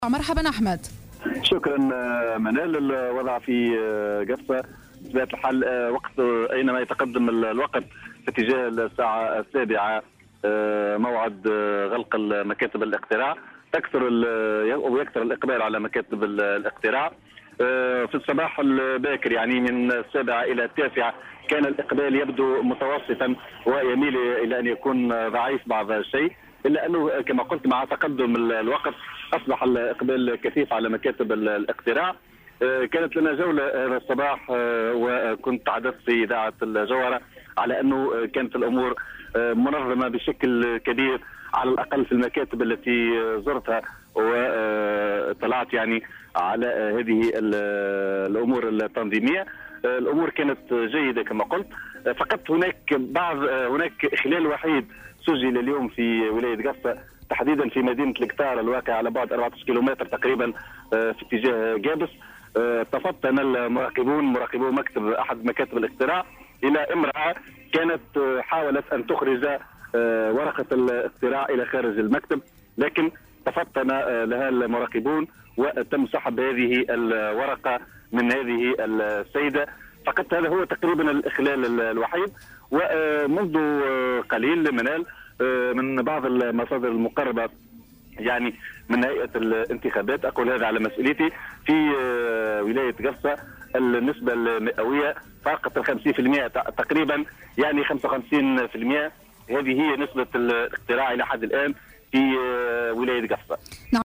مرحبا أحمد. شكرا منال. الوضع في قفصة بطبيعة الحال وقت أينما يتقدم الوقت في اتجاه الساعة 7 موعد غلق مكاتب الاقتراع تكثر ويكثر الإقبال على مكاتب الاقتراع. في الصباح الباكر يعني من 7 إلى 9 كان الإقبال يبدو متوسطا ويميل إلى أن يكون ضعيف بعض الشيء، إلا أنه كما قلت مع تقدم الوقت أصبح الإقبال كثيف على مكاتب الاقتراع. كانت لنا جولة هذا الصباح وكنت تحدثت في إذاعة الجوهرة على أنه كانت الأمور منظمة بشكل كبير على الأقل في المكاتب التي زرتها وطلعت يعني على هذه الأمور التنظيمية. الأمور كانت جيدة كما قلت، فقط هناك إخلال وحيد سجل اليوم في ولاية قفصة تحديدا في مدينة الكتار الواقعة على بعد 14 كيلومتر تقريبا في اتجاه قابس. تفطن مراقبو أحد مكاتب الاقتراع إلى امرأة كانت حاولت أن تخرج ورقة الاقتراع إلى خارج المكتب، لكن تفطن لها المراقبون وتم سحب هذه الورقة من هذه السيدة. فقط هذا هو تقريبا الإخلال الوحيد. ومنذ قليل منال من بعض المصادر المقربة يعني من هيئة الانتخابات، أقول هذا على مسؤوليتي، في ولاية قفصة النسبة المئوية فاقت 50% تقريبا، يعني 55%. هذه هي نسبة الاقتراع إلى حد الآن في ولاية قفصة.